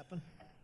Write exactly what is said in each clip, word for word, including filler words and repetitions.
happen?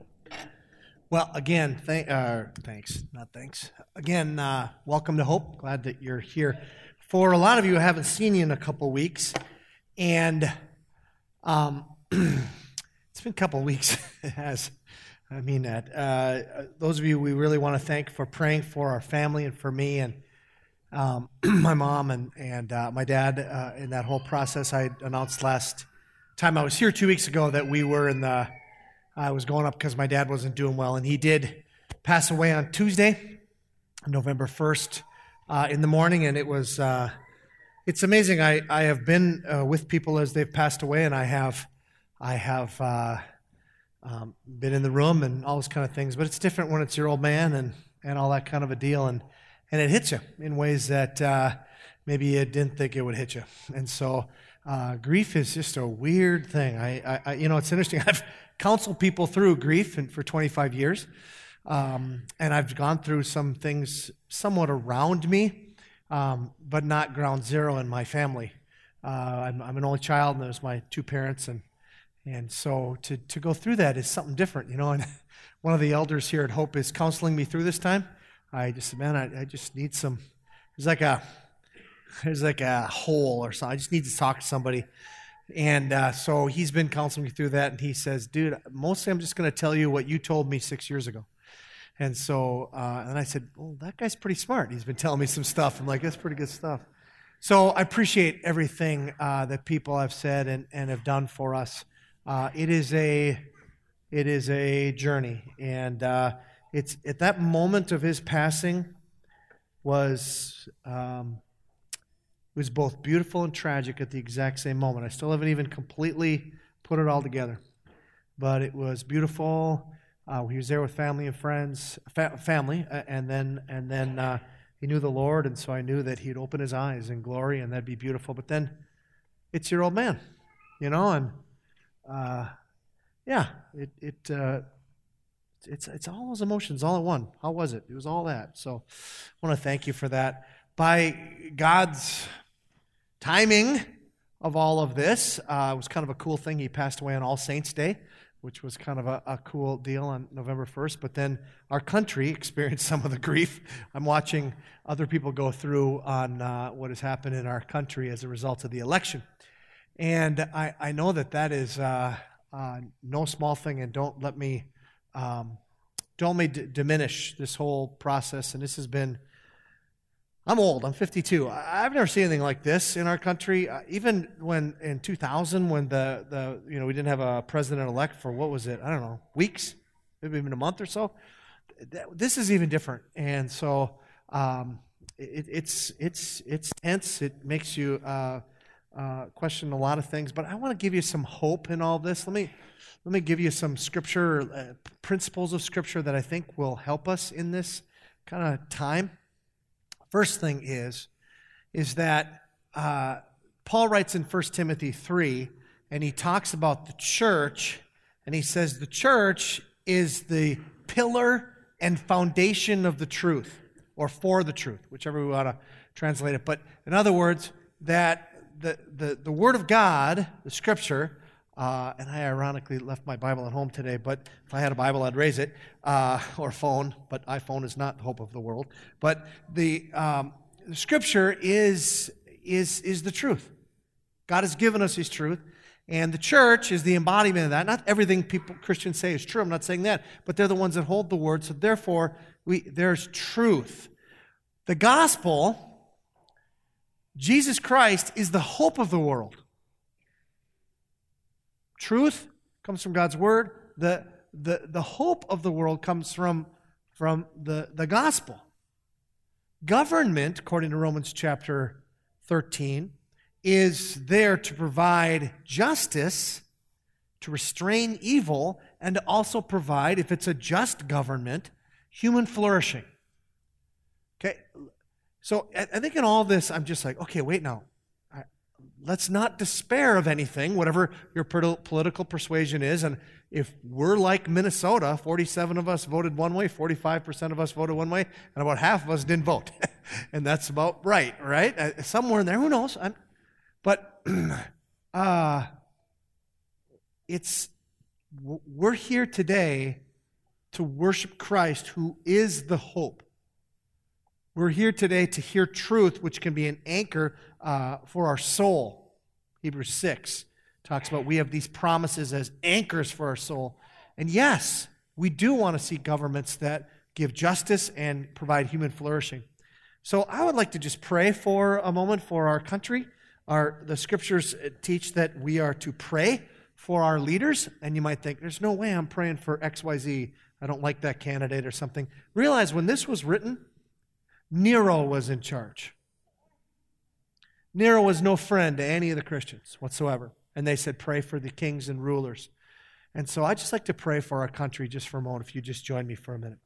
Well, again, th- uh, thanks, not thanks. Again, uh, welcome to Hope. Glad that you're here. For a lot of you, I haven't seen you in a couple weeks, and um, it's been a couple weeks. It has. I mean that. Uh, those of you we really want to thank for praying for our family and for me and um, my mom and and uh, my dad uh, in that whole process. I announced last time I was here two weeks ago that we were in the. I was going up because my dad wasn't doing well, and he did pass away on Tuesday, November first, uh, in the morning, and it was, uh, it's amazing. I, I have been uh, with people as they've passed away, and I have, I have uh, um, been in the room and all those kind of things, but it's different when it's your old man and, and all that kind of a deal, and, and it hits you in ways that uh, maybe you didn't think it would hit you, and so uh, grief is just a weird thing. I, I, you know, it's interesting. I've counsel people through grief and for twenty-five years, um, and I've gone through some things somewhat around me, um, but not ground zero in my family. Uh, I'm, I'm an only child, and there's my two parents, and and so to to go through that is something different, you know. And one of the elders here at Hope is counseling me through this time. I just said, man, I, I just need some. There's like a there's like a hole or something. I just need to talk to somebody. And uh, so he's been counseling me through that, and he says, dude, mostly I'm just going to tell you what you told me six years ago. And so, uh, and I said, well, that guy's pretty smart. He's been telling me some stuff. I'm like, that's pretty good stuff. So I appreciate everything uh, that people have said and, and have done for us. Uh, it is a, it is a journey. And uh, it's at that moment of his passing was... Um, It was both beautiful and tragic at the exact same moment. I still haven't even completely put it all together. But it was beautiful. Uh, he was there with family and friends, fa- family, uh, and then and then uh, he knew the Lord, and so I knew that he'd open his eyes in glory, and that'd be beautiful. But then it's your old man, you know, and uh, yeah, it it uh, it's it's all those emotions all at one. How was it? It was all that. So I want to thank you for that. By God's timing of all of this, uh, it was kind of a cool thing. He passed away on All Saints' Day, which was kind of a, a cool deal on November first. But then our country experienced some of the grief I'm watching other people go through on uh, what has happened in our country as a result of the election. And I, I know that that is uh, uh, no small thing, and don't let me, um, don't let me d- diminish this whole process. And this has been I'm old. I'm fifty-two. I've never seen anything like this in our country. Uh, even when in two thousand, when the, the you know we didn't have a president-elect for what was it? I don't know, weeks, maybe even a month or so. This is even different, and so um, it, it's it's it's tense. It makes you uh, uh, question a lot of things. But I want to give you some hope in all this. Let me let me give you some scripture uh, principles of scripture that I think will help us in this kind of time. First thing is, is that uh, Paul writes in First Timothy three, and he talks about the church, and he says the church is the pillar and foundation of the truth, or for the truth, whichever we want to translate it. But in other words, that the, the, the Word of God, the Scripture, Uh, and I ironically left my Bible at home today, but if I had a Bible, I'd raise it, uh, or phone, but iPhone is not the hope of the world. But the, um, the Scripture is, is, is the truth. God has given us His truth, and the church is the embodiment of that. Not everything people Christians say is true, I'm not saying that, but they're the ones that hold the Word, so therefore we, there's truth. The gospel, Jesus Christ, is the hope of the world. Truth comes from God's Word. The, the, the hope of the world comes from, from the, the gospel. Government, according to Romans chapter thirteen, is there to provide justice, to restrain evil, and to also provide, if it's a just government, human flourishing. Okay, so I, I think in all this, I'm just like, okay, wait now. Let's not despair of anything, whatever your political persuasion is. And if we're like Minnesota, forty-seven of us voted one way, forty-five percent of us voted one way, and about half of us didn't vote. And that's about right, right? Somewhere in there, who knows? I'm, but uh, it's we're here today to worship Christ, who is the hope. We're here today to hear truth, which can be an anchor uh, for our soul. Hebrews six talks about we have these promises as anchors for our soul. And yes, we do want to see governments that give justice and provide human flourishing. So I would like to just pray for a moment for our country. Our, the scriptures teach that we are to pray for our leaders. And you might think, there's no way I'm praying for X Y Z. I don't like that candidate or something. Realize when this was written, Nero was in charge. Nero was no friend to any of the Christians whatsoever. And they said, pray for the kings and rulers. And so I'd just like to pray for our country just for a moment, if you just join me for a minute.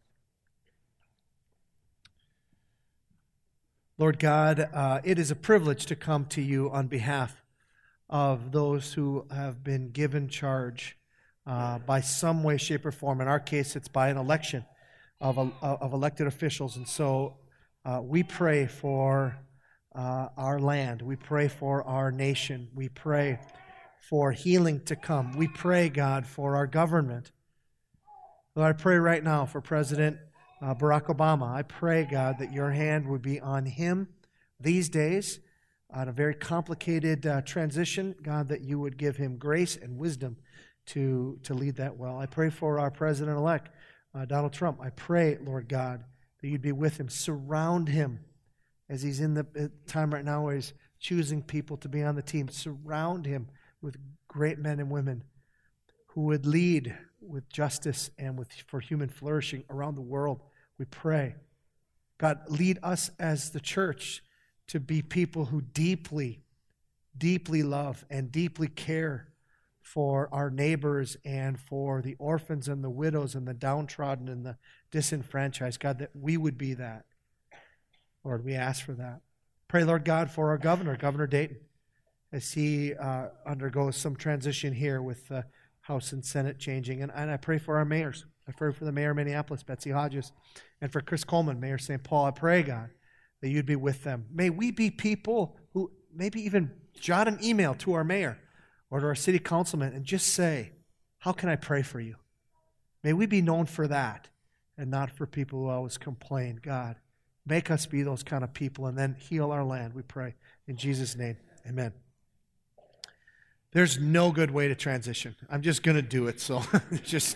Lord God, uh, it is a privilege to come to you on behalf of those who have been given charge uh, by some way, shape, or form. In our case, it's by an election of, uh, of elected officials. And so uh, we pray for uh, our land. We pray for our nation. We pray for healing to come. We pray, God, for our government. Lord, I pray right now for President Uh, Barack Obama. I pray, God, that your hand would be on him these days on a very complicated uh, transition. God, that you would give him grace and wisdom to, to lead that well. I pray for our President-elect, uh, Donald Trump. I pray, Lord God, that you'd be with him. Surround him as he's in the time right now where he's choosing people to be on the team. Surround him with great men and women who would lead with justice and with for human flourishing around the world. We pray. God, lead us as the church to be people who deeply, deeply love and deeply care for our neighbors and for the orphans and the widows and the downtrodden and the disenfranchised. God, that we would be that. Lord, we ask for that. Pray, Lord God, for our governor, Governor Dayton, as he uh, undergoes some transition here with the House and Senate changing. And, and I pray for our mayors. I pray for the mayor of Minneapolis, Betsy Hodges, and for Chris Coleman, Mayor Saint Paul. I pray, God, that you'd be with them. May we be people who maybe even jot an email to our mayor or to our city councilman and just say, how can I pray for you? May we be known for that and not for people who always complain. God, make us be those kind of people and then heal our land, we pray. In Jesus' name, amen. There's no good way to transition. I'm just going to do it, so just...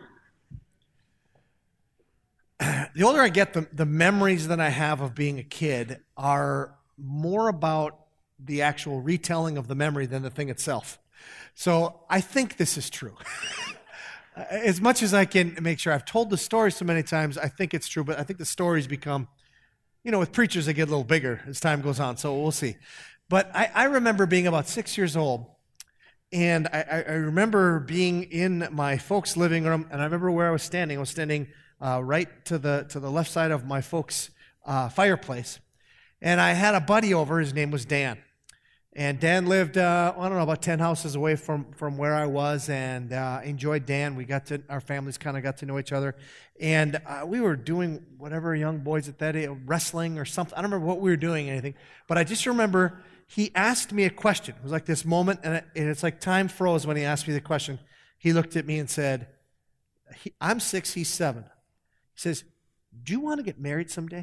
The older I get, the, the memories that I have of being a kid are more about the actual retelling of the memory than the thing itself. So I think this is true. As much as I can make sure I've told the story so many times, I think it's true, but I think the stories become, you know, with preachers, they get a little bigger as time goes on, so we'll see. But I, I remember being about six years old, and I, I remember being in my folks' living room, and I remember where I was standing. I was standing Uh, right to the to the left side of my folks' uh, fireplace. And I had a buddy over. His name was Dan. And Dan lived, uh, I don't know, about ten houses away from, from where I was, and uh, enjoyed Dan. We got to, our families kind of got to know each other. And uh, we were doing whatever young boys at that age, wrestling or something. I don't remember what we were doing, anything. But I just remember he asked me a question. It was like this moment, and, it, and it's like time froze when he asked me the question. He looked at me and said, he, I'm six, he's seven. He says, do you want to get married someday?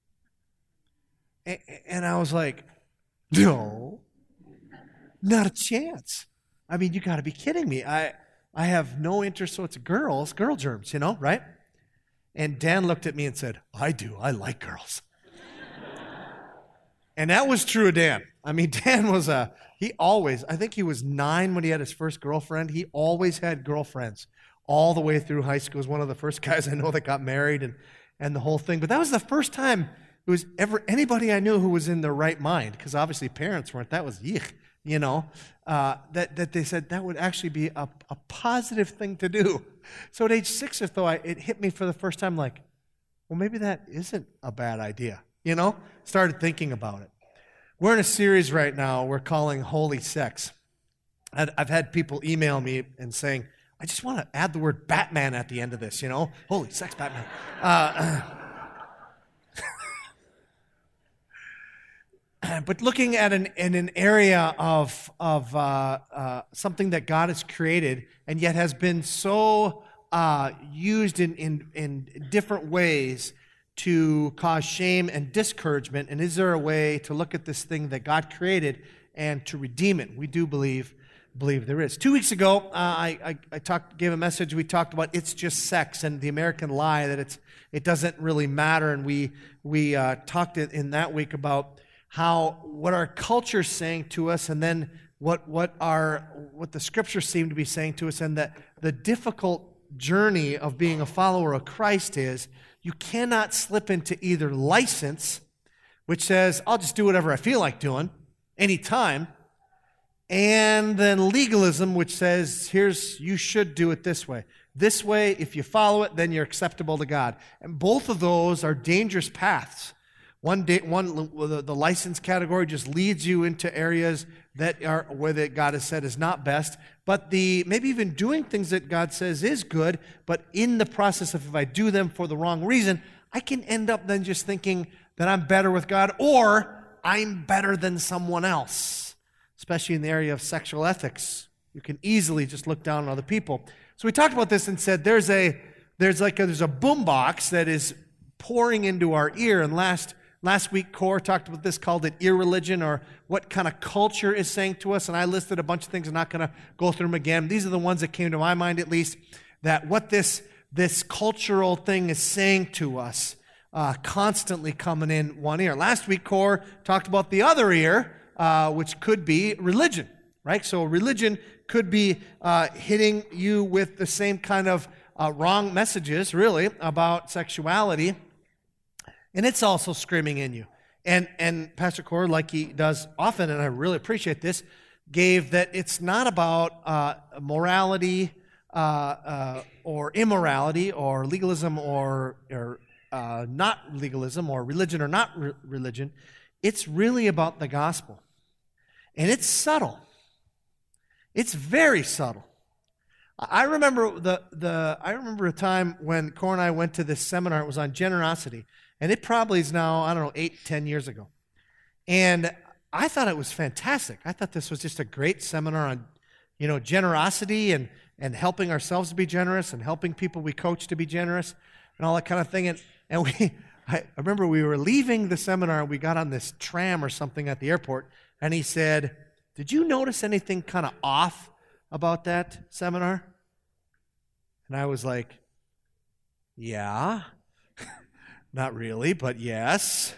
And I was like, no, not a chance. I mean, you got to be kidding me. I I have no interest, so it's girls, girl germs, you know, right? And Dan looked at me and said, I do. I like girls. And that was true of Dan. I mean, Dan was a, he always, I think he was nine when he had his first girlfriend. He always had girlfriends all the way through high school. He was one of the first guys I know that got married and, and the whole thing. But that was the first time it was ever anybody I knew who was in their right mind, because obviously parents weren't. That was yuck, you know, uh, that, that they said that would actually be a, a positive thing to do. So at age six or so, I, it hit me for the first time like, well, maybe that isn't a bad idea, you know? Started thinking about it. We're in a series right now we're calling Holy Sex. I've had people email me and saying, I just want to add the word Batman at the end of this, you know? Holy sex, Batman. Uh, but looking at an in an area of of uh, uh, something that God has created and yet has been so uh, used in, in in different ways to cause shame and discouragement. And is there a way to look at this thing that God created and to redeem it? We do believe believe there is. Two weeks ago, uh, I I, I talked gave a message. We talked about it's just sex and the American lie that it's it doesn't really matter. And we we uh, talked in that week about how what our culture is saying to us, and then what what our what the scriptures seem to be saying to us, and that the difficult journey of being a follower of Christ is you cannot slip into either license, which says I'll just do whatever I feel like doing anytime, and then legalism, which says here's you should do it this way. This way, if you follow it, then you're acceptable to God. And both of those are dangerous paths. One, day, one the, the license category just leads you into areas that are where that God has said is not best. But the maybe even doing things that God says is good, but in the process of if I do them for the wrong reason, I can end up then just thinking that I'm better with God or I'm better than someone else. Especially in the area of sexual ethics, you can easily just look down on other people. So we talked about this and said there's a there's like a, there's a boombox that is pouring into our ear. And last. Last week, Core talked about this, called it irreligion, or what kind of culture is saying to us, and I listed a bunch of things. I'm not going to go through them again. These are the ones that came to my mind, at least, that what this, this cultural thing is saying to us, uh, constantly coming in one ear. Last week, Core talked about the other ear, uh, which could be religion, right? So religion could be uh, hitting you with the same kind of uh, wrong messages, really, about sexuality. And it's also screaming in you. And and Pastor Core, like he does often, and I really appreciate this, gave that it's not about uh, morality uh, uh, or immorality or legalism or, or uh, not legalism or religion or not re- religion. It's really about the gospel. And it's subtle. It's very subtle. I remember the the I remember a time when Core and I went to this seminar. It was on generosity. And it probably is now, I don't know, eight, ten years ago. And I thought it was fantastic. I thought this was just a great seminar on, you know, generosity and, and helping ourselves to be generous and helping people we coach to be generous and all that kind of thing. And, and we, I remember we were leaving the seminar and we got on this tram or something at the airport. And he said, did you notice anything kind of off about that seminar? And I was like, yeah. Not really, but yes.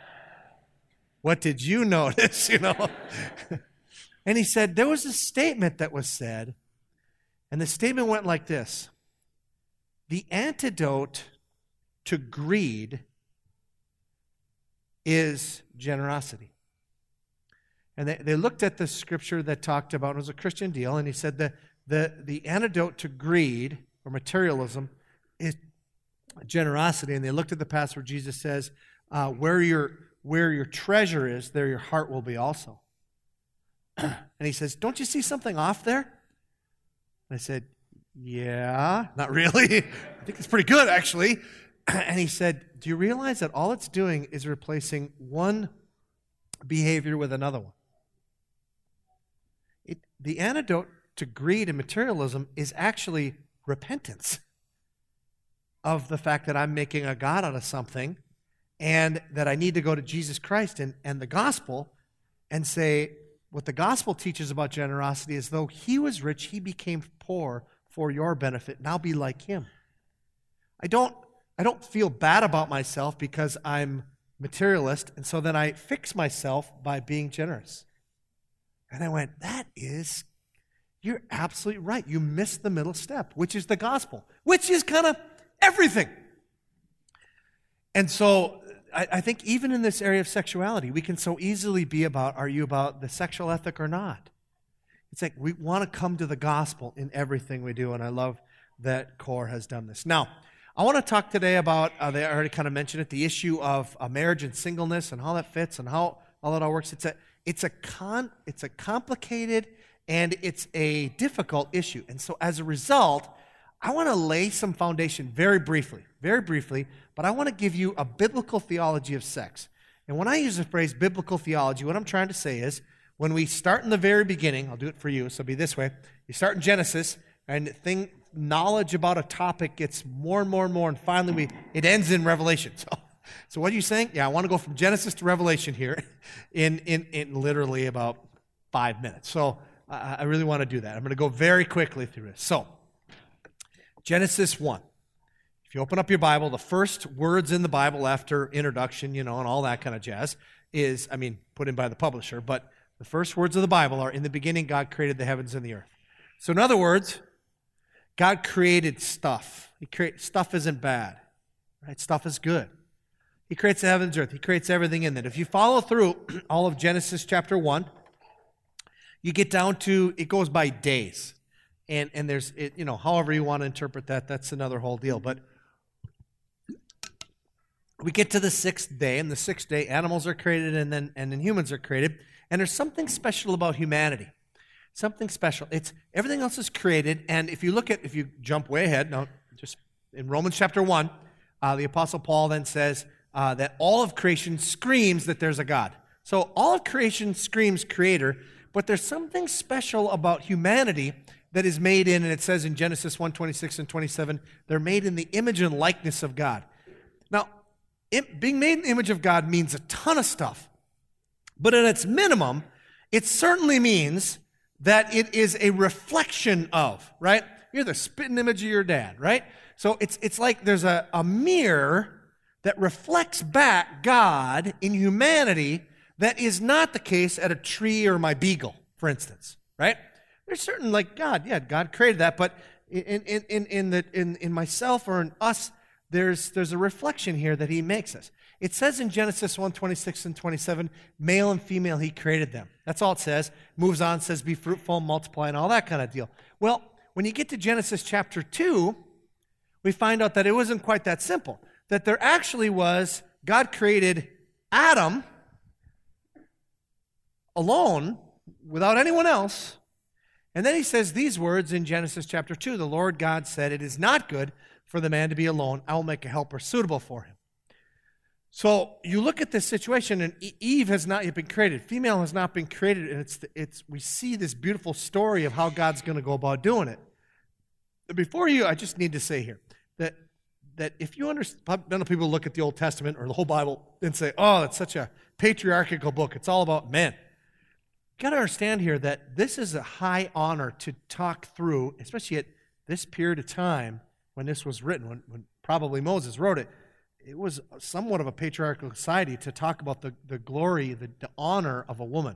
What did you notice, you know? And he said, there was a statement that was said, and the statement went like this. The antidote to greed is generosity. And they, they looked at the scripture that talked about, it was a Christian deal, and he said that the, the antidote to greed or materialism is generosity. And they looked at the passage where Jesus says, uh, where your where your treasure is, there your heart will be also. And he says, don't you see something off there? And I said, yeah, not really. I think it's pretty good, actually. And he said, do you realize that all it's doing is replacing one behavior with another one? It, the antidote to greed and materialism is actually repentance of the fact that I'm making a God out of something and that I need to go to Jesus Christ and, and the gospel and say, what the gospel teaches about generosity is though he was rich, he became poor for your benefit. Now be like him. I don't, I don't feel bad about myself because I'm materialist, and so then I fix myself by being generous. And I went, that is, you're absolutely right. You missed the middle step, which is the gospel, which is kind of everything. And so I, I think even in this area of sexuality, we can so easily be about, are you about the sexual ethic or not? It's like we want to come to the gospel in everything we do, and I love that Core has done this. Now, I want to talk today about, uh, they already kind of mentioned it, the issue of uh, marriage and singleness and how that fits and how all that all works. It's a, it's a con, it's a complicated and it's a difficult issue. And so as a result, I want to lay some foundation very briefly, very briefly, but I want to give you a biblical theology of sex. And when I use the phrase biblical theology, what I'm trying to say is, when we start in the very beginning, I'll do it for you, so it'll be this way. You start in Genesis, and thing, knowledge about a topic gets more and more and more, and finally we it ends in Revelation. So, so what are you saying? Yeah, I want to go from Genesis to Revelation here in, in, in literally about five minutes. So I, I really want to do that. I'm going to go very quickly through this. So, Genesis one. If you open up your Bible, the first words in the Bible after introduction, you know, and all that kind of jazz is, I mean, put in by the publisher, but the first words of the Bible are, in the beginning, God created the heavens and the earth. So in other words, God created stuff. He create, stuff isn't bad, right? Stuff is good. He creates the heavens and earth. He creates everything in it. If you follow through all of Genesis chapter one, you get down to, it goes by days. And and there's, it, you know, however you want to interpret that, that's another whole deal. But we get to the sixth day, and the sixth day, animals are created, and then and then humans are created. And there's something special about humanity. Something special. It's everything else is created, and if you look at, if you jump way ahead, now just in Romans chapter one, uh, the Apostle Paul then says uh, that all of creation screams that there's a God. So all of creation screams creator, but there's something special about humanity that is made in, and it says in Genesis one, twenty-six and twenty-seven, they're made in the image and likeness of God. Now, it, being made in the image of God means a ton of stuff. But at its minimum, it certainly means that it is a reflection of, right? You're the spitting image of your dad, right? So it's it's like there's a, a mirror that reflects back God in humanity that is not the case at a tree or my beagle, for instance, right? There's certain, like God, yeah, God created that, but in in in in the in, in myself or in us, there's there's a reflection here that He makes us. It says in Genesis one, twenty-six and twenty-seven, male and female, He created them. That's all it says. Moves on, says be fruitful, multiply, and all that kind of deal. Well, when you get to Genesis chapter two, we find out that it wasn't quite that simple. That there actually was, God created Adam alone, without anyone else. And then He says these words in Genesis chapter two, the Lord God said, it is not good for the man to be alone. I will make a helper suitable for him. So you look at this situation, and Eve has not yet been created. Female has not been created, and it's it's we see this beautiful story of how God's going to go about doing it. Before you, I just need to say here that that if you understand, I know people look at the Old Testament or the whole Bible and say, "Oh, it's such a patriarchal book. It's all about men." You got to understand here that this is a high honor to talk through, especially at this period of time when this was written, when, when probably Moses wrote it. It was somewhat of a patriarchal society to talk about the, the glory, the, the honor of a woman.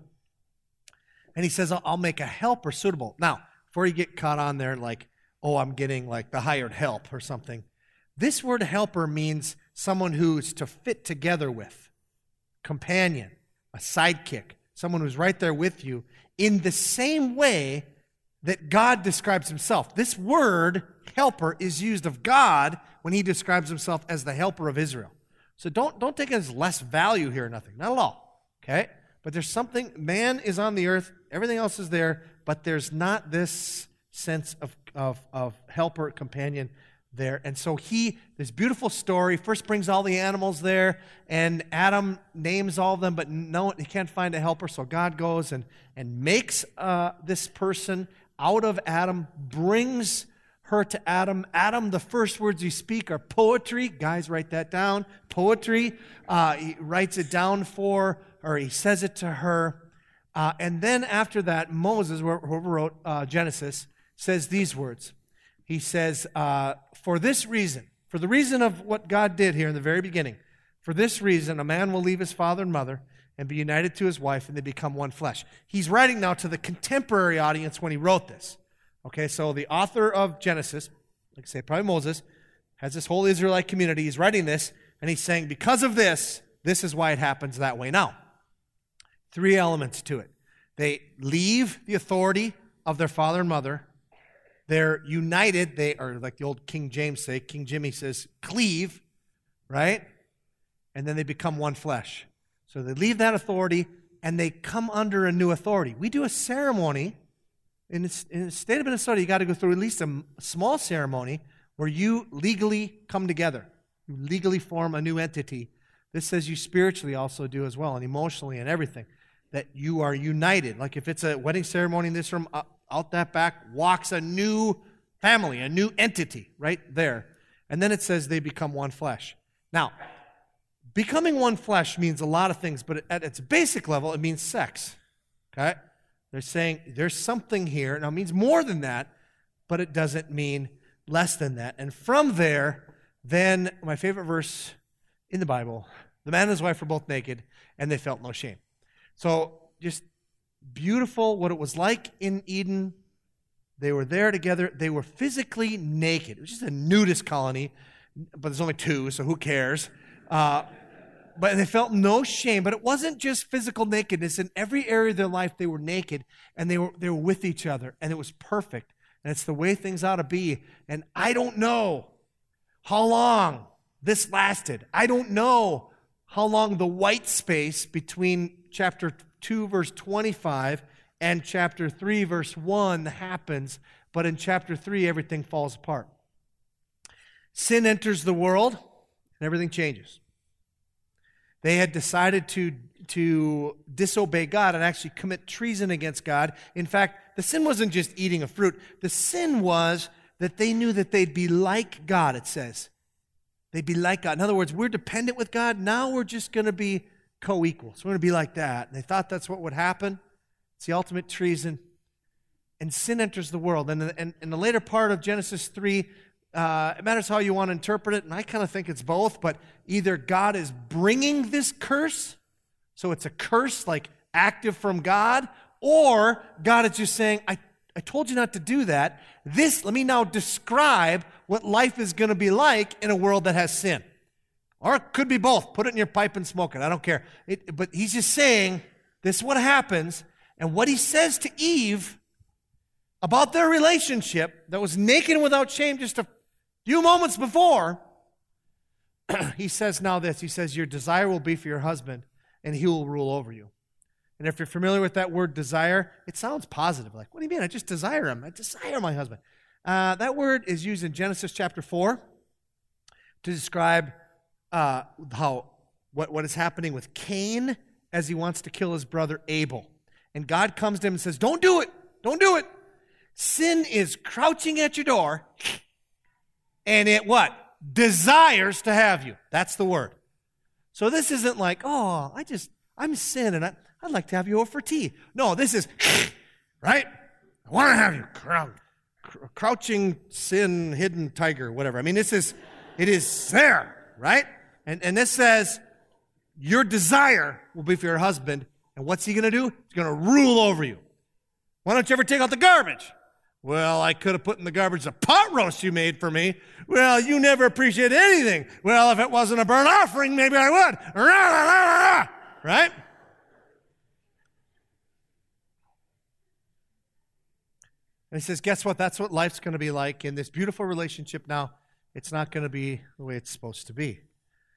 And He says, I'll, I'll make a helper suitable. Now, before you get caught on there like, oh, I'm getting like the hired help or something, this word helper means someone who's to fit together with, companion, a sidekick, someone who's right there with you in the same way that God describes Himself. This word, helper, is used of God when He describes Himself as the helper of Israel. So don't, don't take it as less value here or nothing. Not at all. Okay? But there's something, man is on the earth, everything else is there, but there's not this sense of, of, of helper, companion there. And so he, this beautiful story, first brings all the animals there, and Adam names all of them, but no, he can't find a helper, so God goes and, and makes uh, this person out of Adam, brings her to Adam. Adam, the first words you speak are poetry. Guys, write that down. Poetry. Uh, he writes it down for, or he says it to her. Uh, and then after that, Moses, whoever wrote uh, Genesis, says these words. He says, uh, for this reason, for the reason of what God did here in the very beginning, for this reason, a man will leave his father and mother and be united to his wife, and they become one flesh. He's writing now to the contemporary audience when he wrote this. Okay, so the author of Genesis, like I say, probably Moses, has this whole Israelite community. He's writing this, and he's saying, because of this, this is why it happens that way. Now, three elements to it. They leave the authority of their father and mother. They're united. They are, like the old King James say, King Jimmy says, cleave, right? And then they become one flesh. So they leave that authority, and they come under a new authority. We do a ceremony. In the, in the state of Minnesota, you got to go through at least a small ceremony where you legally come together. You legally form a new entity This says you spiritually also do as well, and emotionally and everything, that you are united. Like if it's a wedding ceremony in this room, out that back walks a new family, a new entity right there. And then it says they become one flesh. Now, becoming one flesh means a lot of things, but at its basic level, it means sex. Okay? They're saying there's something here. Now, it means more than that, but it doesn't mean less than that. And from there, then my favorite verse in the Bible, the man and his wife were both naked, and they felt no shame. So just beautiful what it was like in Eden. They were there together. They were physically naked. It was just a nudist colony, but there's only two, so who cares? Uh, but they felt no shame. But it wasn't just physical nakedness. In every area of their life, they were naked, and they were they were with each other, and it was perfect. And it's the way things ought to be. And I don't know how long this lasted. I don't know how long the white space between chapter two, verse twenty-five, and chapter three, verse one happens, but in chapter three, everything falls apart. Sin enters the world, and everything changes. They had decided to, to disobey God and actually commit treason against God. In fact, the sin wasn't just eating a fruit. The sin was that they knew that they'd be like God, it says. They'd be like God. In other words, we're dependent with God. Now we're just going to be co-equals. We're going to be like that. And they thought that's what would happen. It's the ultimate treason. And sin enters the world. And in, in the later part of Genesis three, uh, it matters how you want to interpret it, and I kind of think it's both, but either God is bringing this curse, so it's a curse like active from God, or God is just saying, I, I told you not to do that. This, let me now describe what life is going to be like in a world that has sin. Or it could be both. Put it in your pipe and smoke it. I don't care. It, but he's just saying, this is what happens. And what he says to Eve about their relationship that was naked and without shame just a few moments before, he says now this. He says, your desire will be for your husband, and he will rule over you. And if you're familiar with that word desire, it sounds positive. Like, what do you mean? I just desire him. I desire my husband. Uh, that word is used in Genesis chapter four to describe uh, how what, what is happening with Cain as he wants to kill his brother Abel. And God comes to him and says, don't do it. Don't do it. Sin is crouching at your door, and it what? Desires to have you. That's the word. So this isn't like, oh, I just, I'm sin, and I, I'd like to have you over for tea. No, this is, right? I want to have you. Crouching sin, hidden tiger, whatever. I mean, this is, it is there, right? And, and this says, your desire will be for your husband, and what's he going to do? He's going to rule over you. Why don't you ever take out the garbage? Well, I could have put in the garbage a pot roast you made for me. Well, you never appreciate anything. Well, if it wasn't a burnt offering, maybe I would. Rah, rah, rah, rah. Right? And he says, guess what? That's what life's going to be like. In this beautiful relationship now, it's not going to be the way it's supposed to be.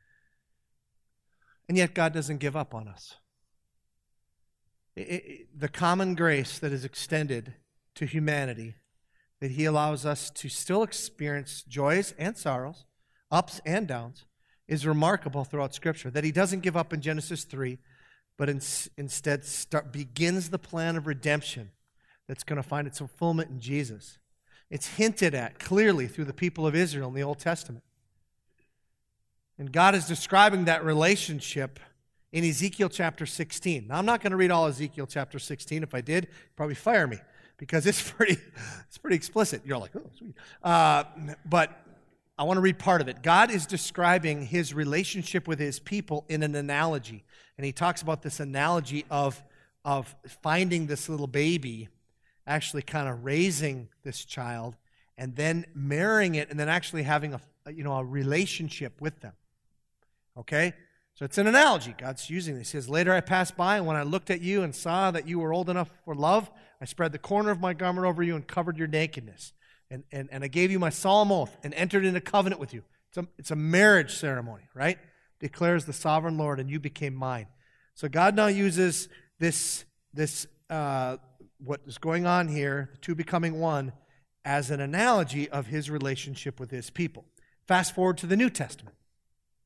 And yet God doesn't give up on us. It, it, the common grace that is extended to humanity, that he allows us to still experience joys and sorrows, ups and downs, is remarkable throughout Scripture. That he doesn't give up in Genesis three, but in, instead start, begins the plan of redemption that's going to find its fulfillment in Jesus. It's hinted at clearly through the people of Israel in the Old Testament. And God is describing that relationship in Ezekiel chapter sixteen. Now, I'm not going to read all Ezekiel chapter sixteen. If I did, you'd probably fire me, because it's pretty, it's pretty explicit. You're like, oh, sweet. Uh, but I want to read part of it. God is describing his relationship with his people in an analogy. And he talks about this analogy of, of finding this little baby, actually kind of raising this child, and then marrying it, and then actually having a, you know, a relationship with them. Okay? So it's an analogy. God's using this. He says, later I passed by, and when I looked at you and saw that you were old enough for love, I spread the corner of my garment over you and covered your nakedness. And, and, and I gave you my solemn oath and entered into covenant with you. It's a, it's a marriage ceremony, right? Declares the sovereign Lord, and you became mine. So God now uses this, this uh, what is going on here, the two becoming one, as an analogy of his relationship with his people. Fast forward to the New Testament.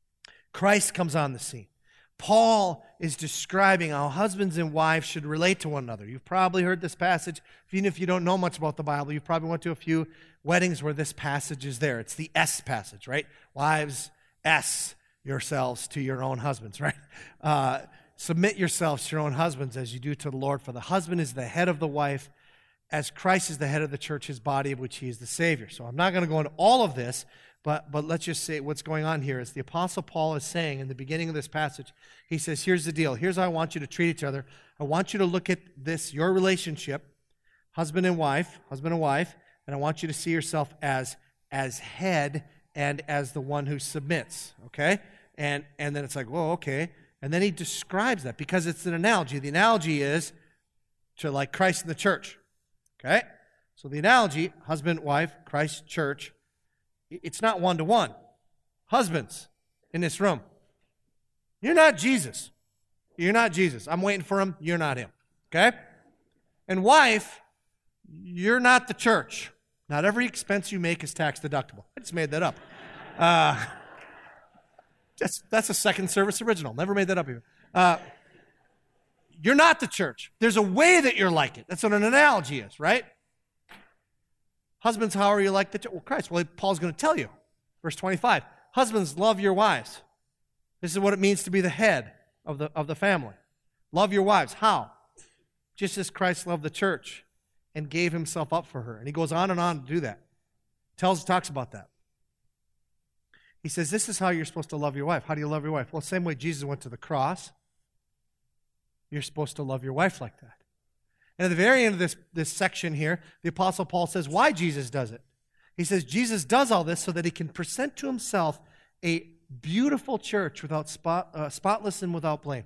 Christ comes on the scene. Paul is describing how husbands and wives should relate to one another. You've probably heard this passage. Even if you don't know much about the Bible, you probably went to a few weddings where this passage is there. It's the S passage, right? Wives, S yourselves to your own husbands, right? Uh, submit yourselves to your own husbands as you do to the Lord. For the husband is the head of the wife, as Christ is the head of the church, his body, of which he is the Savior. So I'm not going to go into all of this, but, but let's just say what's going on here is the Apostle Paul is saying in the beginning of this passage, he says, here's the deal. Here's how I want you to treat each other. I want you to look at this, your relationship, husband and wife, husband and wife, and I want you to see yourself as, as head and as the one who submits, okay? And, and then it's like, whoa, okay. And then he describes that because it's an analogy. The analogy is to like Christ and the church, okay? So the analogy, husband, wife, Christ, church, it's not one-to-one. Husbands in this room, you're not Jesus. You're not Jesus. I'm waiting for him. You're not him. Okay? And wife, you're not the church. Not every expense you make is tax deductible. I just made that up. Uh, that's, that's a second service original. Never made that up even. Uh, you're not the church. There's a way that you're like it. That's what an analogy is, right? Husbands, how are you like the church? Well, Christ. Well, Paul's going to tell you. Verse twenty-five. Husbands, love your wives. This is what it means to be the head of the, of the family. Love your wives. How? Just as Christ loved the church and gave himself up for her. And he goes on and on to do that. Tells, talks about that. He says, this is how you're supposed to love your wife. How do you love your wife? Well, same way Jesus went to the cross. You're supposed to love your wife like that. And at the very end of this, this section here, the Apostle Paul says why Jesus does it. He says Jesus does all this so that he can present to himself a beautiful church without spot, uh, spotless and without blame.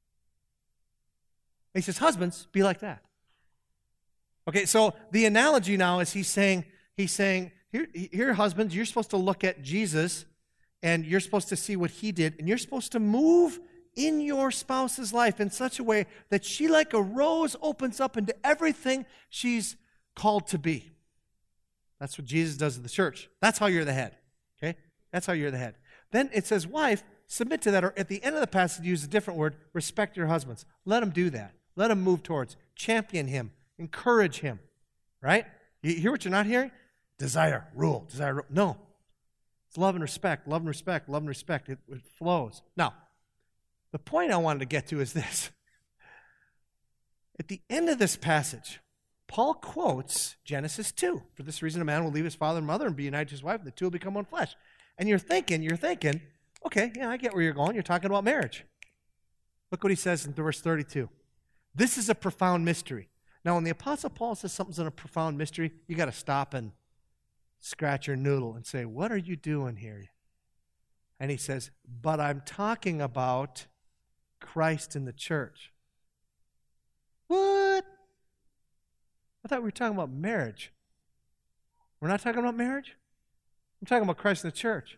He says, husbands, be like that. Okay, so the analogy now is he's saying, he's saying, here, here, husbands, you're supposed to look at Jesus and you're supposed to see what he did, and you're supposed to move in your spouse's life in such a way that she, like a rose, opens up into everything she's called to be. That's what Jesus does to the church. That's how you're the head. Okay? That's how you're the head. Then it says, wife, submit to that. Or at the end of the passage, use a different word, respect your husbands. Let him do that. Let him move towards. Champion him. Encourage him. Right? You hear what you're not hearing? Desire, rule, desire, rule. No. It's love and respect, love and respect, love and respect. It, it flows. Now, the point I wanted to get to is this. At the end of this passage, Paul quotes Genesis two. For this reason, a man will leave his father and mother and be united to his wife, and the two will become one flesh. And you're thinking, you're thinking, okay, yeah, I get where you're going. You're talking about marriage. Look what he says in verse thirty-two. This is a profound mystery. Now, when the Apostle Paul says something's in a profound mystery, you got to stop and scratch your noodle and say, what are you doing here? And he says, but I'm talking about Christ in the church. What? I thought we were talking about marriage. We're not talking about marriage? I'm talking about Christ in the church.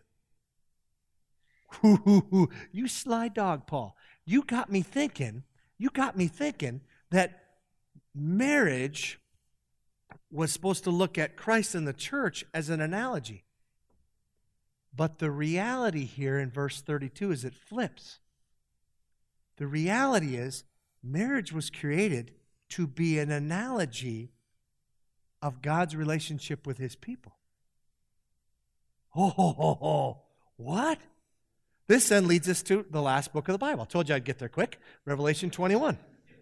You sly dog, Paul. You got me thinking, you got me thinking that marriage was supposed to look at Christ in the church as an analogy. But the reality here in verse thirty-two is it flips. The reality is marriage was created to be an analogy of God's relationship with his people. Oh, ho, ho, ho. What? This then leads us to the last book of the Bible. I told you I'd get there quick. Revelation twenty-one.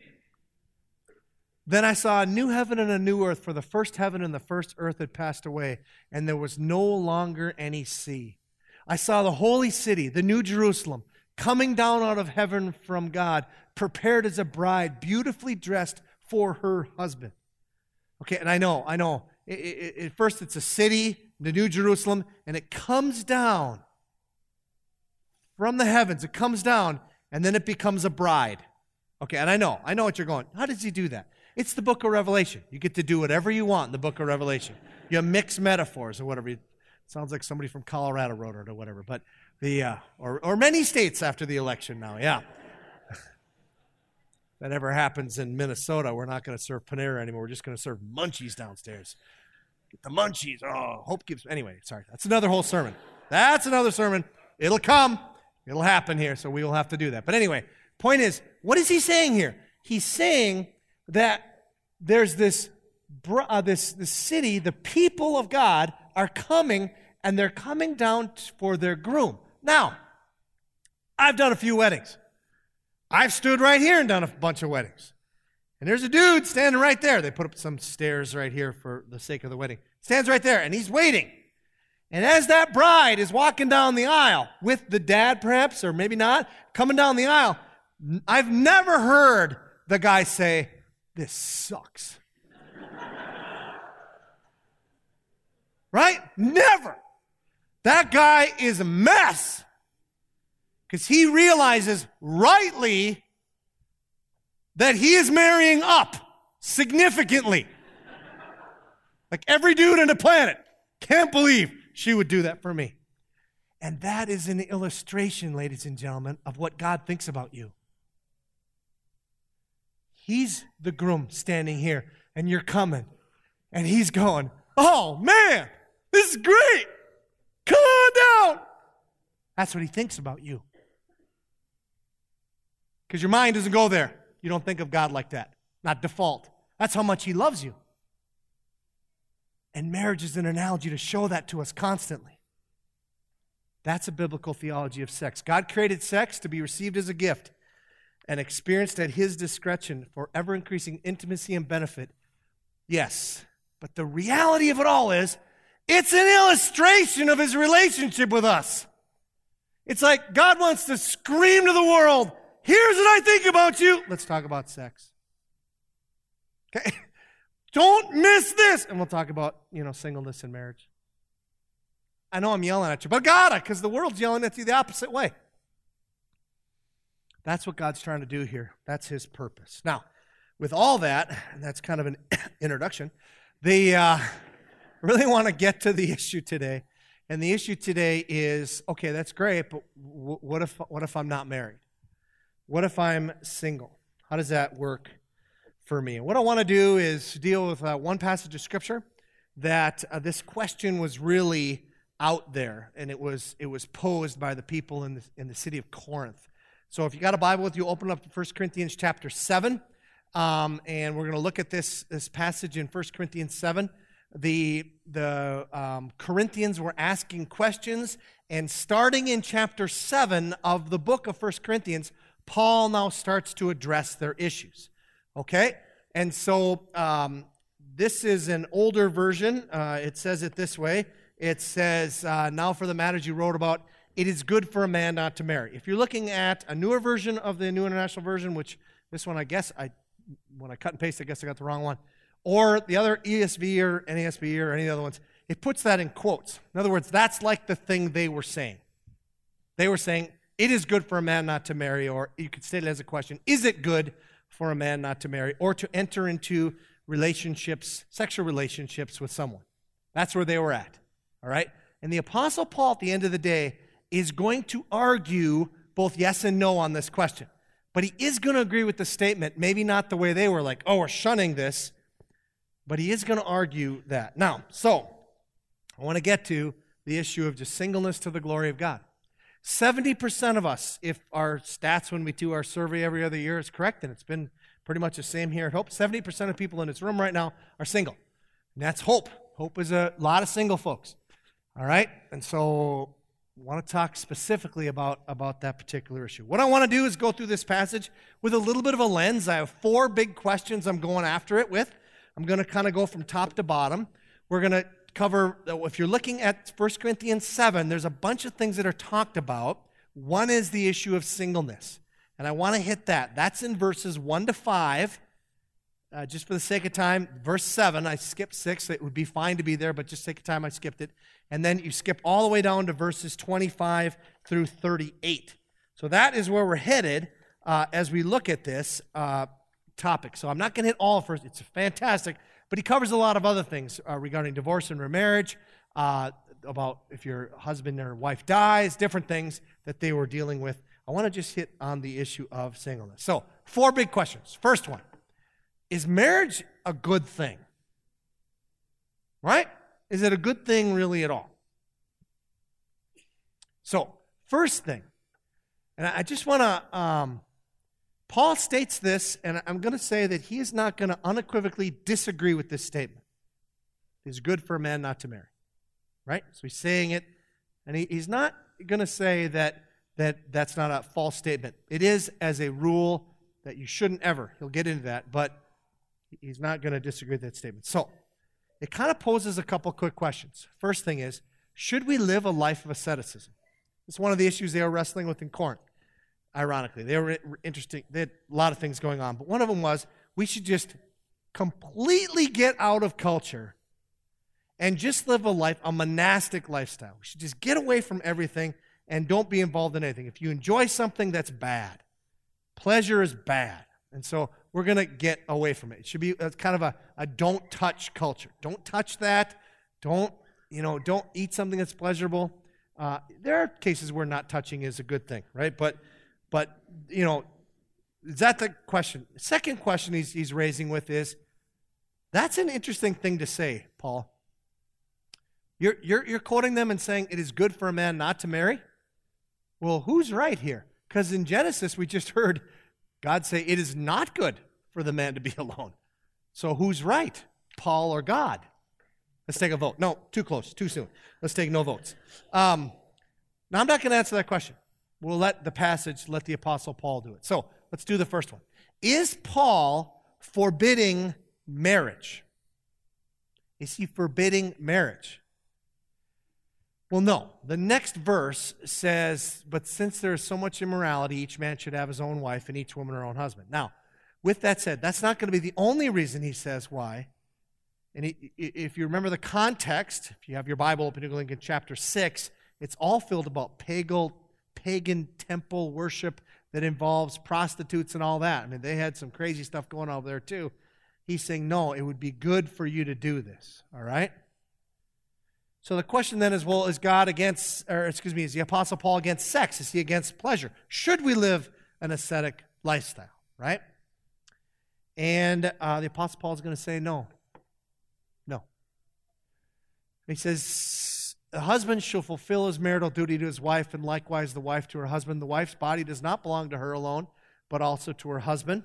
Then I saw a new heaven and a new earth, for the first heaven and the first earth had passed away, and there was no longer any sea. I saw the holy city, the new Jerusalem, coming down out of heaven from God, prepared as a bride, beautifully dressed for her husband. Okay, and I know, I know, it, it, at first it's a city, the new Jerusalem, and it comes down from the heavens. It comes down, and then it becomes a bride. Okay, and I know, I know what you're going. How does he do that? It's the book of Revelation. You get to do whatever you want in the book of Revelation. You mix metaphors or whatever. It sounds like somebody from Colorado wrote it or whatever. But the uh, or or many states after the election now, yeah. That ever happens in Minnesota, we're not going to serve Panera anymore. We're just going to serve munchies downstairs. Get the munchies. Oh, hope gives. Anyway, sorry. That's another whole sermon. That's another sermon. It'll come. It'll happen here, so we will have to do that. But anyway, point is, what is he saying here? He's saying that there's this, uh, this, this city, the people of God are coming, and they're coming down for their groom. Now, I've done a few weddings. I've stood right here and done a bunch of weddings. And there's a dude standing right there. They put up some stairs right here for the sake of the wedding. Stands right there, and he's waiting. And as that bride is walking down the aisle with the dad, perhaps, or maybe not, coming down the aisle, I've never heard the guy say, "This sucks." Right? Never. That guy is a mess. Because he realizes rightly that he is marrying up significantly. Like every dude on the planet can't believe she would do that for me. And that is an illustration, ladies and gentlemen, of what God thinks about you. He's the groom standing here, and you're coming. And he's going, "Oh, man, this is great. Come on down." That's what he thinks about you. Because your mind doesn't go there. You don't think of God like that. Not default. That's how much he loves you. And marriage is an analogy to show that to us constantly. That's a biblical theology of sex. God created sex to be received as a gift and experienced at his discretion for ever-increasing intimacy and benefit. Yes, but the reality of it all is, it's an illustration of his relationship with us. It's like God wants to scream to the world, "Here's what I think about you." Let's talk about sex. Okay? Don't miss this. And we'll talk about, you know, singleness and marriage. I know I'm yelling at you, but gotta, because the world's yelling at you the opposite way. That's what God's trying to do here. That's his purpose. Now, with all that, and that's kind of an introduction, they uh, really want to get to the issue today. And the issue today is, okay, that's great, but w- what if what if I'm not married? What if I'm single? How does that work for me? And what I want to do is deal with uh, one passage of Scripture that uh, this question was really out there, and it was it was posed by the people in the, in the city of Corinth. So if you got a Bible with you, open up to First Corinthians chapter seven, um, and we're going to look at this, this passage in First Corinthians seven. The, the um, Corinthians were asking questions, and starting in chapter seven of the book of First Corinthians, Paul now starts to address their issues. Okay? And so um, this is an older version. Uh, it says it this way. It says, uh, now for the matters you wrote about, it is good for a man not to marry. If you're looking at a newer version of the New International Version, which this one I guess, I when I cut and paste, I guess I got the wrong one, or the other E S V or N A S B or any other ones, it puts that in quotes. In other words, that's like the thing they were saying. They were saying, it is good for a man not to marry, or you could state it as a question, is it good for a man not to marry or to enter into relationships, sexual relationships with someone? That's where they were at, all right? And the Apostle Paul, at the end of the day, is going to argue both yes and no on this question. But he is going to agree with the statement, maybe not the way they were like, oh, we're shunning this, but he is going to argue that. Now, so, I want to get to the issue of just singleness to the glory of God. seventy percent of us, if our stats when we do our survey every other year is correct, and it's been pretty much the same here at Hope, seventy percent of people in this room right now are single. And that's Hope. Hope is a lot of single folks. All right? And so I want to talk specifically about, about that particular issue. What I want to do is go through this passage with a little bit of a lens. I have four big questions I'm going after it with. I'm going to kind of go from top to bottom. We're going to cover, if you're looking at First Corinthians seven, there's a bunch of things that are talked about. One is the issue of singleness, and I want to hit that. That's in verses one to five. Uh, just for the sake of time, verse seven, I skipped six. It would be fine to be there, but just sake of time, I skipped it. And then you skip all the way down to verses twenty-five through thirty-eight. So that is where we're headed uh, as we look at this uh, topic. So I'm not going to hit all first. It's fantastic. But he covers a lot of other things uh, regarding divorce and remarriage, uh, about if your husband or wife dies, different things that they were dealing with. I want to just hit on the issue of singleness. So, four big questions. First one, is marriage a good thing? Right? Is it a good thing really at all? So, first thing, And I just want to, um, Paul states this, and I'm going to say that he is not going to unequivocally disagree with this statement. It's good for a man not to marry, right? So he's saying it, and he, he's not going to say that, that that's not a false statement. It is as a rule that you shouldn't ever. He'll get into that, but he's not going to disagree with that statement. So it kind of poses a couple quick questions. First thing is, should we live a life of asceticism? It's one of the issues they were wrestling with in Corinth. Ironically, they were interesting. They had a lot of things going on, but one of them was we should just completely get out of culture and just live a life, a monastic lifestyle. We should just get away from everything and don't be involved in anything. If you enjoy something, that's bad. Pleasure is bad, and so we're going to get away from it. It should be uh, kind of a, a don't touch culture. Don't touch that. Don't you know? Don't eat something that's pleasurable. Uh, there are cases where not touching is a good thing, right? But But, you know, is that the question? The second question he's, he's raising with is, that's an interesting thing to say, Paul. You're, you're, you're quoting them and saying it is good for a man not to marry? Well, who's right here? Because in Genesis, we just heard God say it is not good for the man to be alone. So who's right, Paul or God? Let's take a vote. No, too close, too soon. Let's take no votes. Um, now, I'm not going to answer that question. We'll let the passage, let the Apostle Paul do it. So let's do the first one. Is Paul forbidding marriage? Is he forbidding marriage? Well, no. The next verse says, but since there is so much immorality, each man should have his own wife and each woman her own husband. Now, with that said, that's not going to be the only reason he says why. And he, if you remember the context, if you have your Bible open, you're going to chapter six, it's all filled about pagan pagan temple worship that involves prostitutes and all that. I mean, they had some crazy stuff going on over there too. He's saying, no, it would be good for you to do this, all right? So the question then is, well, is God against, or excuse me, is the Apostle Paul against sex? Is he against pleasure? Should we live an ascetic lifestyle, right? And uh, the Apostle Paul is going to say no. No. He says, the husband shall fulfill his marital duty to his wife, and likewise the wife to her husband. The wife's body does not belong to her alone, but also to her husband.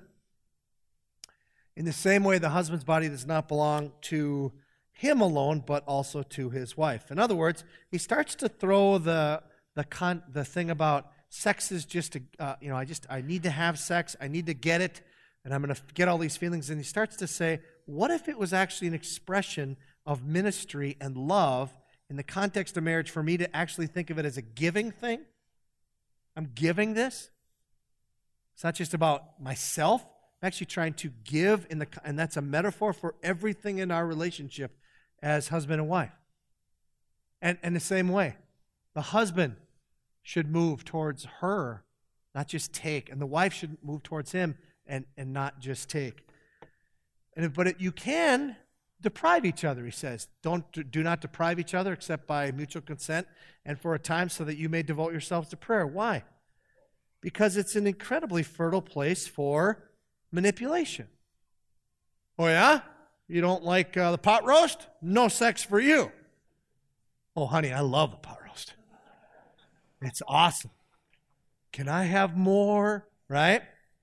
In the same way, the husband's body does not belong to him alone, but also to his wife. In other words, he starts to throw the the con, the thing about sex is just, a, uh, you know, I just, I need to have sex, I need to get it, and I'm going to get all these feelings. And he starts to say, what if it was actually an expression of ministry and love in the context of marriage, for me to actually think of it as a giving thing? I'm giving this. It's not just about myself. I'm actually trying to give, in the, and that's a metaphor for everything in our relationship as husband and wife. And in the same way, the husband should move towards her, not just take, and the wife should move towards him and, and not just take. And but it, you can deprive each other, he says. Don't do not deprive each other except by mutual consent and for a time so that you may devote yourselves to prayer. Why? Because it's an incredibly fertile place for manipulation. Oh yeah? You don't like uh, the pot roast? No sex for you. Oh honey, I love the pot roast. It's awesome. Can I have more? Right?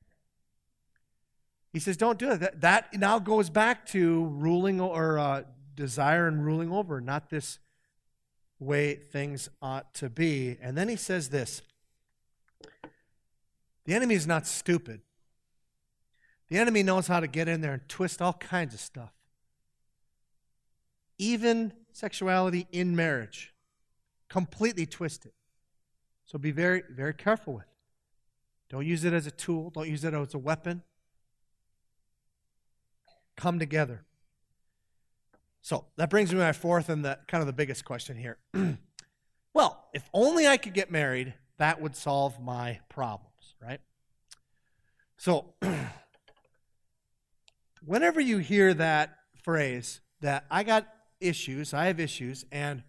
He says, don't do it. That, that now goes back to ruling or uh, desire and ruling over, not this way things ought to be. And then he says this, the enemy is not stupid. The enemy knows how to get in there and twist all kinds of stuff. Even sexuality in marriage, completely twisted. So be very, very careful with it. Don't use it as a tool. Don't use it as a weapon. Come together. So that brings me to my fourth and the kind of the biggest question here. Well, if only I could get married, that would solve my problems, right? So whenever you hear that phrase, that I got issues, I have issues, and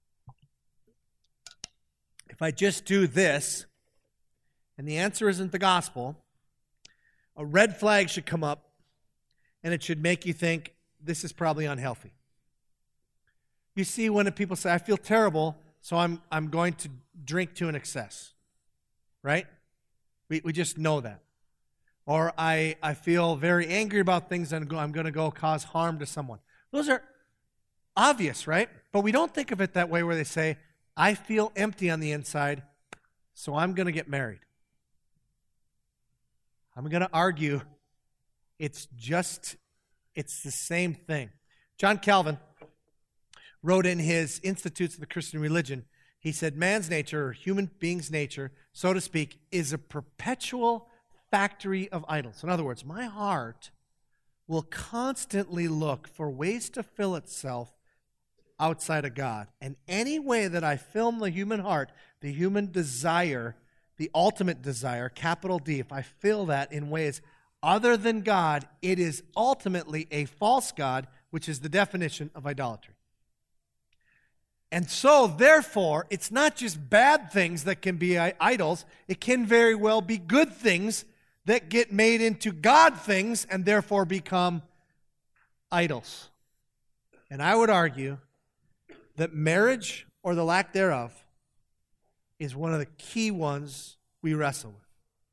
if I just do this, and the answer isn't the gospel, a red flag should come up. And it should make you think, this is probably unhealthy. You see, when people say, I feel terrible, so I'm I'm going to drink to an excess. Right? We, we just know that. Or I, I feel very angry about things and I'm going to go cause harm to someone. Those are obvious, right? But we don't think of it that way where they say, I feel empty on the inside, so I'm going to get married. I'm going to argue it's just, it's the same thing. John Calvin wrote in his Institutes of the Christian Religion, he said, man's nature, or human being's nature, so to speak, is a perpetual factory of idols. In other words, my heart will constantly look for ways to fill itself outside of God. And any way that I fill the human heart, the human desire, the ultimate desire, capital D, if I fill that in ways other than God, it is ultimately a false God, which is the definition of idolatry. And so, therefore, it's not just bad things that can be idols. It can very well be good things that get made into God things and therefore become idols. And I would argue that marriage, or the lack thereof, is one of the key ones we wrestle with.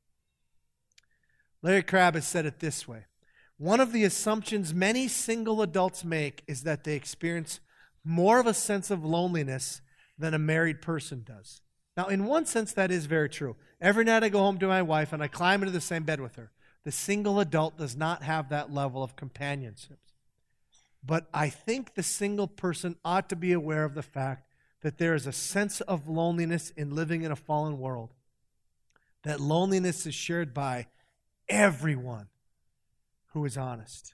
Larry Crabb has said it this way. One of the assumptions many single adults make is that they experience more of a sense of loneliness than a married person does. Now, in one sense, that is very true. Every night I go home to my wife and I climb into the same bed with her. The single adult does not have that level of companionship. But I think the single person ought to be aware of the fact that there is a sense of loneliness in living in a fallen world. That loneliness is shared by everyone who is honest.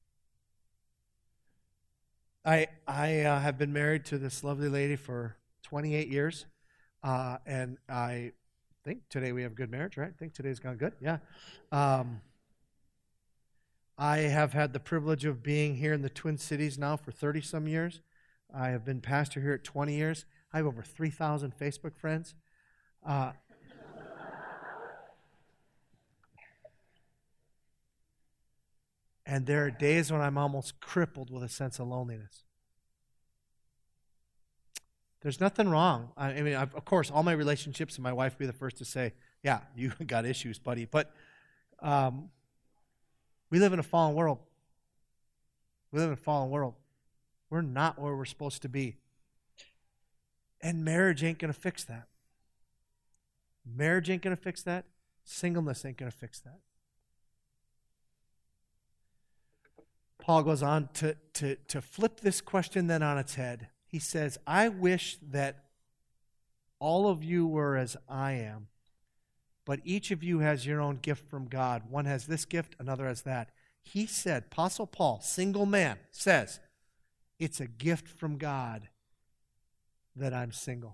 I I uh, have been married to this lovely lady for twenty-eight years, uh, and I think today we have good marriage, right? I think today's gone good, yeah. Um, I have had the privilege of being here in the Twin Cities now for thirty-some years. I have been pastor here at twenty years. I have over three thousand Facebook friends. Uh, And there are days when I'm almost crippled with a sense of loneliness. There's nothing wrong. I mean, I've, of course, all my relationships, and my wife will be the first to say, yeah, you got issues, buddy. But um, we live in a fallen world. We live in a fallen world. We're not where we're supposed to be. And marriage ain't going to fix that. Marriage ain't going to fix that. Singleness ain't going to fix that. Paul goes on to, to, to flip this question then on its head. He says, I wish that all of you were as I am, but each of you has your own gift from God. One has this gift, another has that. He said, Apostle Paul, single man, says, it's a gift from God that I'm single.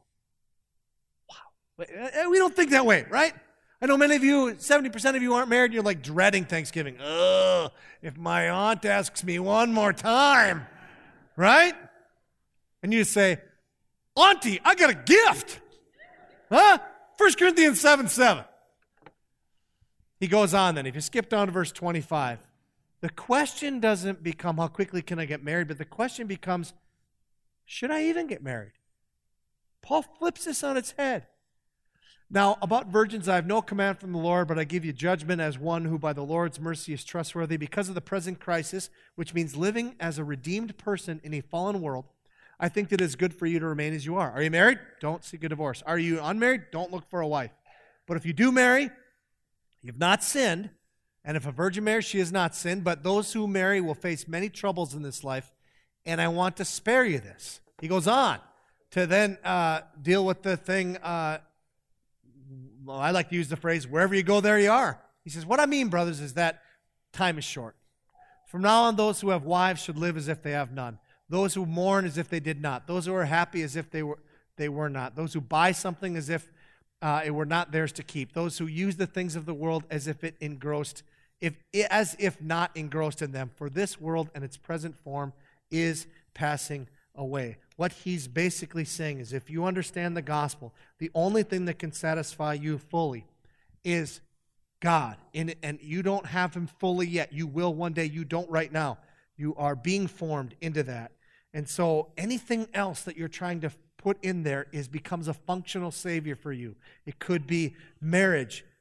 Wow. We don't think that way, right? I know many of you, seventy percent of you aren't married, and you're like dreading Thanksgiving. Ugh, if my aunt asks me one more time, right? And you say, Auntie, I got a gift. Huh? First Corinthians seven seven. He goes on then. If you skip down to verse twenty-five, the question doesn't become how quickly can I get married, but the question becomes, should I even get married? Paul flips this on its head. Now, about virgins, I have no command from the Lord, but I give you judgment as one who by the Lord's mercy is trustworthy. Because of the present crisis, which means living as a redeemed person in a fallen world, I think that it is good for you to remain as you are. Are you married? Don't seek a divorce. Are you unmarried? Don't look for a wife. But if you do marry, you've not sinned. And if a virgin marries, she has not sinned. But those who marry will face many troubles in this life, and I want to spare you this. He goes on to then uh, deal with the thing... Uh, Well, I like to use the phrase, wherever you go, there you are. He says, what I mean, brothers, is that time is short. From now on, those who have wives should live as if they have none. Those who mourn as if they did not. Those who are happy as if they were they were not. Those who buy something as if uh, it were not theirs to keep. Those who use the things of the world as if it engrossed, if as if not engrossed in them. For this world and its present form is passing away. What he's basically saying is if you understand the gospel, the only thing that can satisfy you fully is God. And, and you don't have him fully yet. You will one day. You don't right now. You are being formed into that. And so anything else that you're trying to put in there is becomes a functional savior for you. It could be marriage,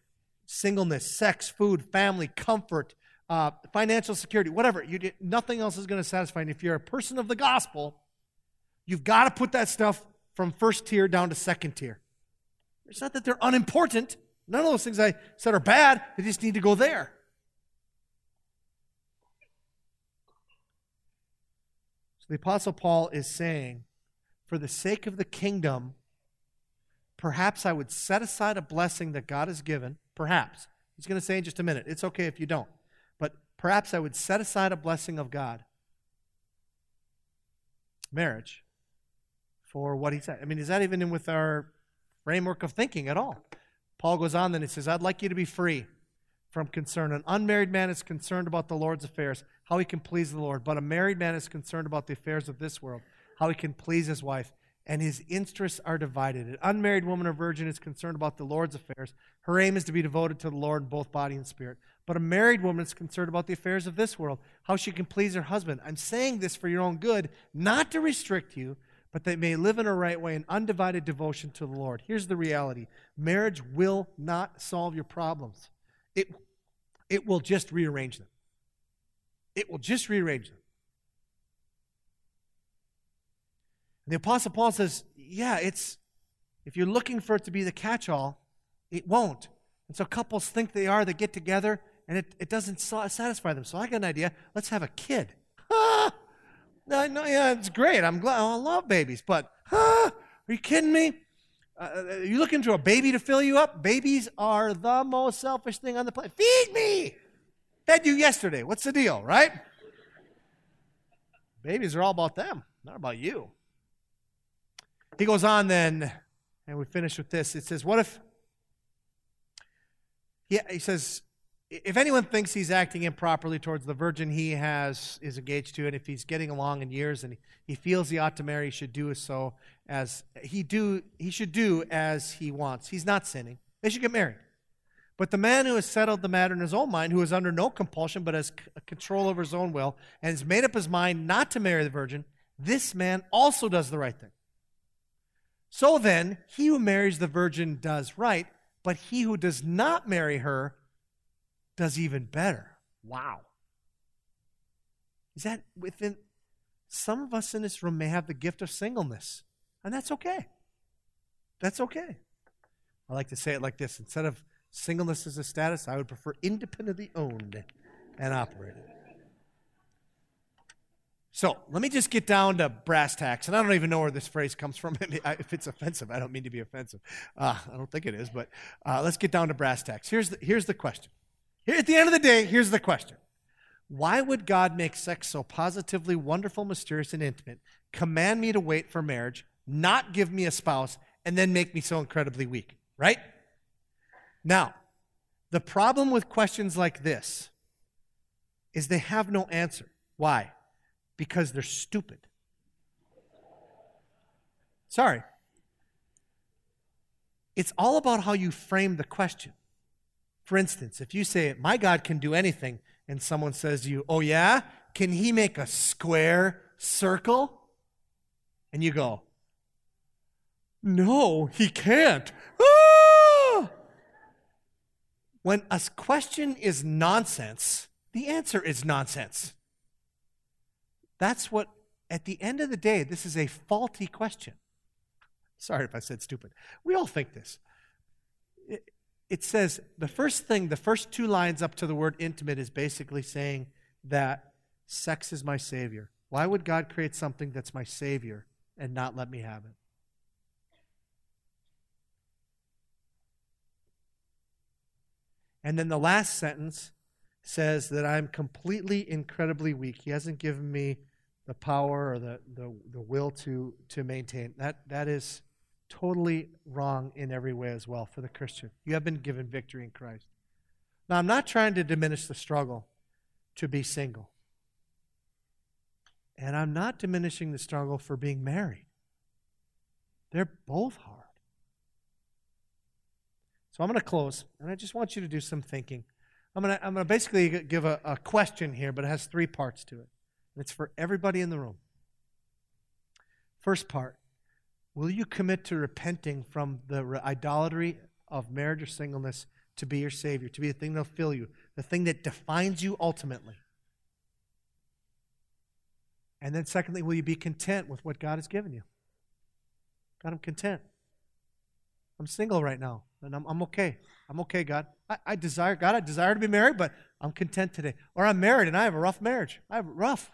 singleness, sex, food, family, comfort, uh, financial security, whatever. You did, nothing else is going to satisfy. And if you're a person of the gospel, you've got to put that stuff from first tier down to second tier. It's not that they're unimportant. None of those things I said are bad. They just need to go there. So the Apostle Paul is saying, for the sake of the kingdom, perhaps I would set aside a blessing that God has given. Perhaps. He's going to say in just a minute. It's okay if you don't. But perhaps I would set aside a blessing of God. Marriage. For what he said. I mean, is that even in with our framework of thinking at all? Paul goes on then, he says, I'd like you to be free from concern. An unmarried man is concerned about the Lord's affairs, how he can please the Lord. But a married man is concerned about the affairs of this world, how he can please his wife. And his interests are divided. An unmarried woman or virgin is concerned about the Lord's affairs. Her aim is to be devoted to the Lord in both body and spirit. But a married woman is concerned about the affairs of this world, how she can please her husband. I'm saying this for your own good, not to restrict you, but they may live in a right way in undivided devotion to the Lord. Here's the reality. Marriage will not solve your problems. It, it will just rearrange them. It will just rearrange them. And the Apostle Paul says, yeah, it's, if you're looking for it to be the catch-all, it won't. And so couples think they are, they get together, and it, it doesn't satisfy them. So I got an idea. Let's have a kid. Ah! No, no, yeah, it's great. I'm glad. Oh, I love babies, but huh? Are you kidding me? Uh, are you looking for a baby to fill you up? Babies are the most selfish thing on the planet. Feed me. Fed you yesterday. What's the deal, right? Babies are all about them, not about you. He goes on then, and we finish with this. It says, what if, he, he says, if anyone thinks he's acting improperly towards the virgin he has is engaged to, and if he's getting along in years and he feels he ought to marry, he should do so as he do. He should do as he wants. He's not sinning. They should get married. But the man who has settled the matter in his own mind, who is under no compulsion but has c- control over his own will, and has made up his mind not to marry the virgin, this man also does the right thing. So then, he who marries the virgin does right, but he who does not marry her does even better. Wow. Is that within, some of us in this room may have the gift of singleness, and that's okay. That's okay. I like to say it like this. Instead of singleness as a status, I would prefer independently owned and operated. So let me just get down to brass tacks, and I don't even know where this phrase comes from. If it's offensive, I don't mean to be offensive. Uh, I don't think it is, but uh, let's get down to brass tacks. Here's the, here's the question. Here, at the end of the day, here's the question. Why would God make sex so positively wonderful, mysterious, and intimate, command me to wait for marriage, not give me a spouse, and then make me so incredibly weak, right? Now, the problem with questions like this is they have no answer. Why? Because they're stupid. Sorry. It's all about how you frame the question. For instance, if you say, my God can do anything, and someone says to you, oh yeah? Can he make a square circle? And you go, no, he can't. Ah! When a question is nonsense, the answer is nonsense. That's what, at the end of the day, this is a faulty question. Sorry if I said stupid. We all think this. It, it says, the first thing, the first two lines up to the word intimate is basically saying that sex is my savior. Why would God create something that's my savior and not let me have it? And then the last sentence says that I'm completely, incredibly weak. He hasn't given me the power or the, the, the will to, to maintain. That, that is totally wrong in every way as well for the Christian. You have been given victory in Christ. Now, I'm not trying to diminish the struggle to be single. And I'm not diminishing the struggle for being married. They're both hard. So I'm going to close, and I just want you to do some thinking. I'm going to, I'm going to basically give a, a question here, but it has three parts to it. And it's for everybody in the room. First part, will you commit to repenting from the idolatry of marriage or singleness to be your Savior, to be the thing that'll fill you, the thing that defines you ultimately? And then secondly, will you be content with what God has given you? God, I'm content. I'm single right now, and I'm, I'm okay. I'm okay, God. I, I desire, God, I desire to be married, but I'm content today. Or I'm married, and I have a rough marriage. I have rough.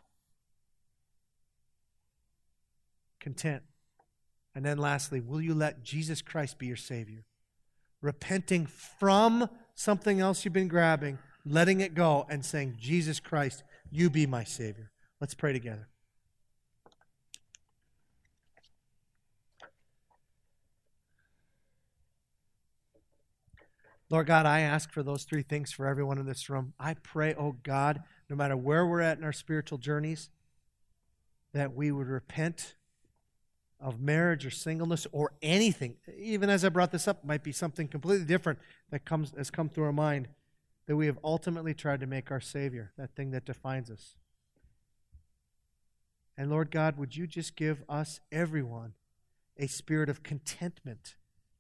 Content. And then lastly, will you let Jesus Christ be your Savior? Repenting from something else you've been grabbing, letting it go, and saying, Jesus Christ, you be my Savior. Let's pray together. Lord God, I ask for those three things for everyone in this room. I pray, oh God, no matter where we're at in our spiritual journeys, that we would repent of marriage or singleness or anything. Even as I brought this up, it might be something completely different that comes has come through our mind, that we have ultimately tried to make our Savior, that thing that defines us. And Lord God, would you just give us, everyone, a spirit of contentment?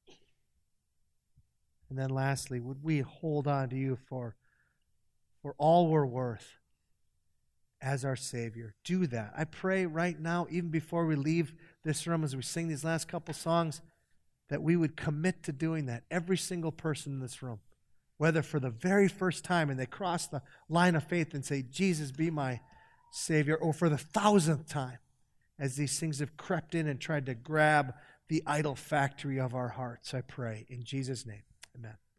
And then lastly, would we hold on to you for, for all we're worth as our Savior? Do that. I pray right now, even before we leave this room, as we sing these last couple songs, that we would commit to doing that. Every single person in this room, whether for the very first time and they cross the line of faith and say, Jesus, be my Savior, or for the thousandth time, as these things have crept in and tried to grab the idol factory of our hearts. I pray in Jesus' name. Amen.